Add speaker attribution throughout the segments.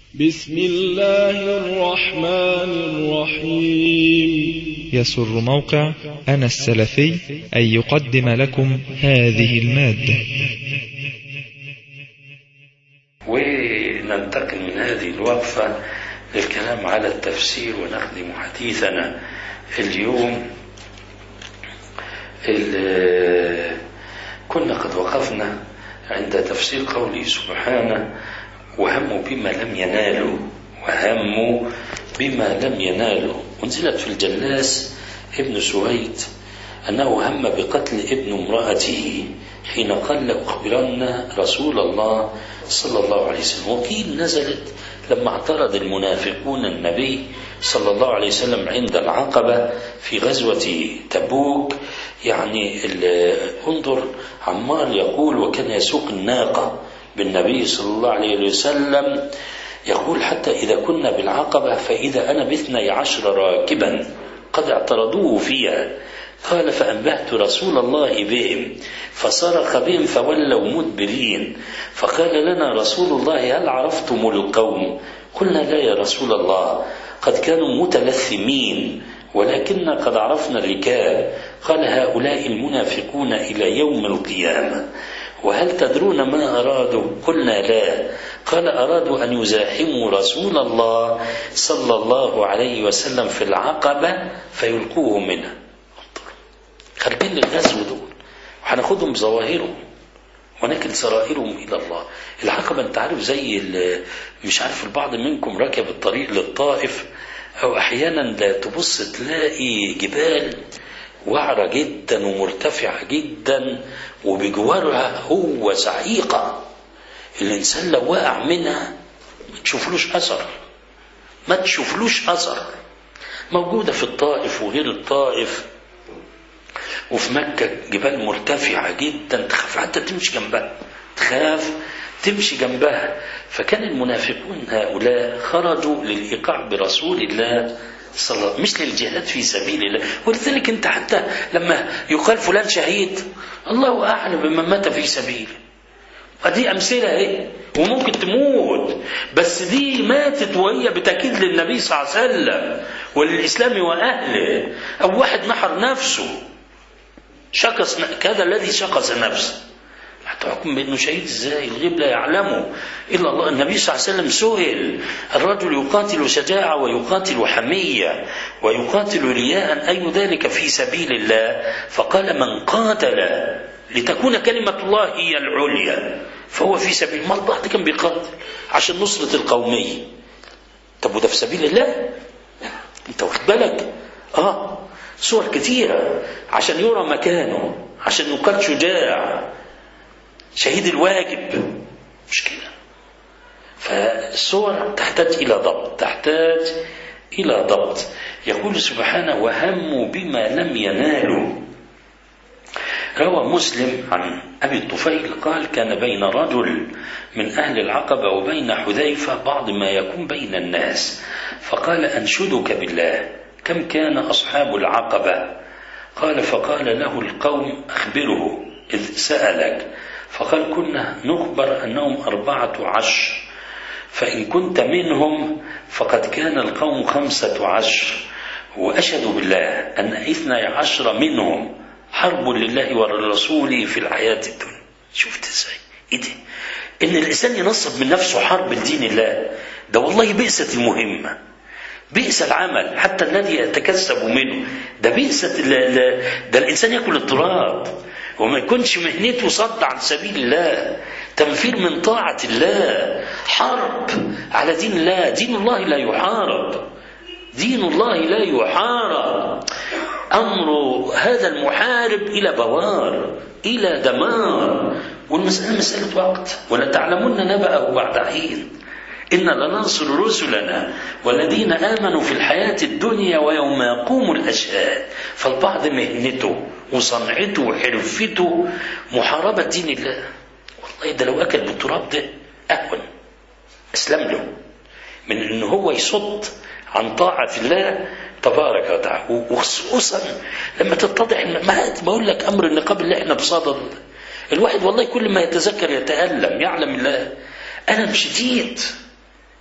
Speaker 1: بسم الله الرحمن الرحيم.
Speaker 2: يسر موقع أنا السلفي أن يقدم لكم هذه المادة.
Speaker 3: وننتقل من هذه الوقفة للكلام على التفسير ونخدم حديثنا اليوم. كنا قد وقفنا عند تفسير قوله سبحانه: وهموا بما لم ينالوا، وهموا بما لم ينالوا. أنزلت في الجلاس ابن سويد أنه هم بقتل ابن امرأته حين قال لأخبرن رسول الله صلى الله عليه وسلم. وقيل نزلت لما اعترض المنافقون النبي صلى الله عليه وسلم عند العقبة في غزوة تبوك. يعني انظر، عمار يقول: وكان يسوق الناقة بالنبي صلى الله عليه وسلم، يقول: حتى إذا كنا بالعقبة فإذا أنا ب12 راكبا قد اعترضوه فيها. قال: فأنبهت رسول الله بهم فصرخ بهم فولوا مدبرين. فقال لنا رسول الله: هل عرفتم القوم؟ قلنا: لا يا رسول الله، قد كانوا متلثمين ولكننا قد عرفنا الركاب. قال: هؤلاء المنافقون إلى يوم القيامة. وهل تدرون ما أرادوا؟ قلنا: لا. قال: أرادوا أن يزاحموا رسول الله صلى الله عليه وسلم في العقبة فيلقوه منها. خارجين للغزو دول وهناخدهم بظواهرهم ونكل سرائرهم إلى الله. العقبة أنت عارف زي مش عارف، البعض منكم ركب الطريق للطائف أو أحيانا لا تبص تلاقي جبال وعرة جدا ومرتفعة جدا وبجوارها هو سعيقة. الإنسان لو وقع منها ما تشوفلوش أثر. موجودة في الطائف وغير الطائف وفي مكة جبال مرتفعة جدا تخاف حتى تمشي جنبها. فكان المنافقون هؤلاء خرجوا للإيقاع برسول الله صلى الله عليه وسلم، مش للجهاد في سبيل الله. ولذلك انت حتى لما يقال فلان شهيد، الله أعلم بمن مات في سبيله. ودي أمثلة ايه، وممكن تموت، بس دي ماتت وهي بتأكيد للنبي صلى الله عليه وسلم وللإسلام وأهله. أو واحد نحر نفسه، شخص كذا الذي شخص نفسه، هتحكم بأنه شهيد ازاي؟ الغيب لا يعلمه إلا الله. النبي صلى الله عليه وسلم سئل: الرجل يقاتل شجاعة ويقاتل حمية ويقاتل رياء، أي ذلك في سبيل الله؟ فقال: من قاتل لتكون كلمة الله هي العليا فهو في سبيل. ما البعض كان بيقاتل عشان نصرة القومية. طب وده في سبيل الله؟ انت واخد بالك؟ صور كثيرة عشان يرى مكانه، عشان يقال شجاع شهيد الواجب، مش كده. فالصور تحتاج إلى ضبط. يقول سبحانه: وهموا بما لم ينالوا. روى مسلم عن أبي الطفيل قال: كان بين رجل من أهل العقبة وبين حذيفة بعض ما يكون بين الناس، فقال: أنشدك بالله، كم كان أصحاب العقبة؟ قال: فقال له القوم: أخبره إذ سألك. فقال: كنا نخبر أنهم 14، فإن كنت منهم فقد كان القوم 15، وأشهد بالله أن 12 منهم حرب لله ولرسوله في الحياة الدنيا. شفت ازاي؟ ايه ده؟ ان الانسان ينصب من نفسه حرب لدين الله، ده والله بئست المهمة، بئس العمل حتى الذي يتكسب منه، ده بئست ده الانسان يأكل التراب وما يكونش مهنته صد عن سبيل الله، تنفير من طاعة الله، حرب على دين الله. دين الله لا يحارب، أمر هذا المحارب إلى بوار، إلى دمار. والمسألة مسألة وقت، ولا تعلمون نبأه بعد حين. إن لننصر رسلنا والذين آمنوا في الحياة الدنيا ويوم يقوم الأشهاد. فالبعض مهنته وصنعته وحرفته محاربة دين الله. والله ده لو أكل بالتراب ده أهون، أسلم له من إنه هو يصد عن طاعة الله تبارك وتعالى. وخصوصا لما تتضح، ما بقول لك أمر النقاب اللي احنا بصدد، الواحد والله كل ما يتذكر يتألم، يعلم الله ألم شديد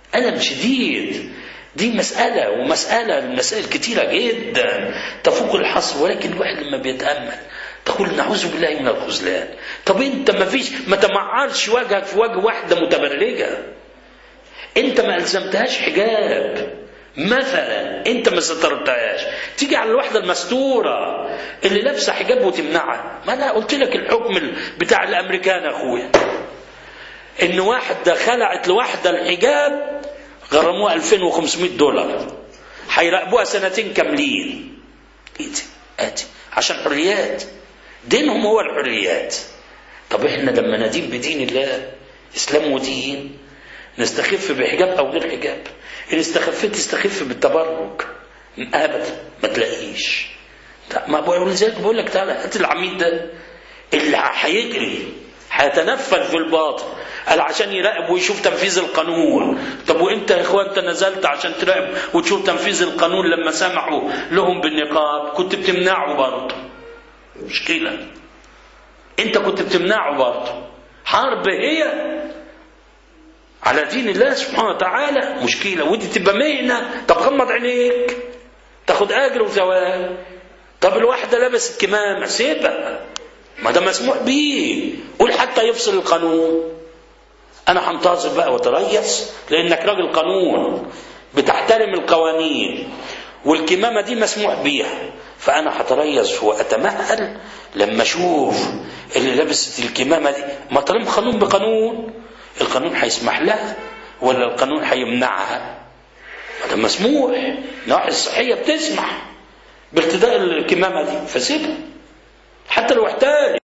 Speaker 3: ألم شديد. دي مسألة، ومسألة المسائل كتيرة جدا تفوق الحصر، ولكن الواحد لما بيتأمل تقول نعوذ بالله من الخذلان. طب انت ما تمعرش وجهك في وجه واحدة متبرجة، انت ما ألزمتهاش حجاب مثلا، انت ما سترتهاش، تيجي على الواحدة المستورة اللي لابسة حجاب وتمنعها. ما انا قلت لك الحكم بتاع الامريكان اخويا، ان واحدة خلعت لواحدة الحجاب غرموها $2500، هيراقبوها 2 سنين كاملين. ادي عشان حريات، دينهم هو الحريات. طب احنا لما ندين بدين الله، اسلام ودين، نستخف بحجاب او غير حجاب. ان استخفت تستخف بالتبرك ابدا، ما تلاقيش. ما بقول لك تعالى هات العميد ده اللي هيجري هيتنفل في الباطن قال عشان يراقب ويشوف تنفيذ القانون. طب وانت يا اخوان انت نزلت عشان تراقب وتشوف تنفيذ القانون لما سمحوا لهم بالنقاب كنت بتمنعه برضه. مشكلة، انت كنت بتمنعه برضه. حرب هي على دين الله سبحانه وتعالى، مشكلة. ودي تبقى مهنة. طب غمض عينيك تاخد اجر وثواب. طب الواحدة لبست كمامة سيبها، ما ده مسموح بيه. قول حتى يفصل القانون. انا هنتظر بقى وتريث لانك راجل قانون بتحترم القوانين، والكمامة دي مسموح بيها، فانا هتريث واتمهل لما اشوف اللي لبست الكمامة دي. ما طالما قانون بقانون، القانون هيسمح لها ولا القانون هيمنعها؟ ده مسموح، النواحي الصحية بتسمح بارتداء الكمامة دي، فسيبها حتى لو احتالت.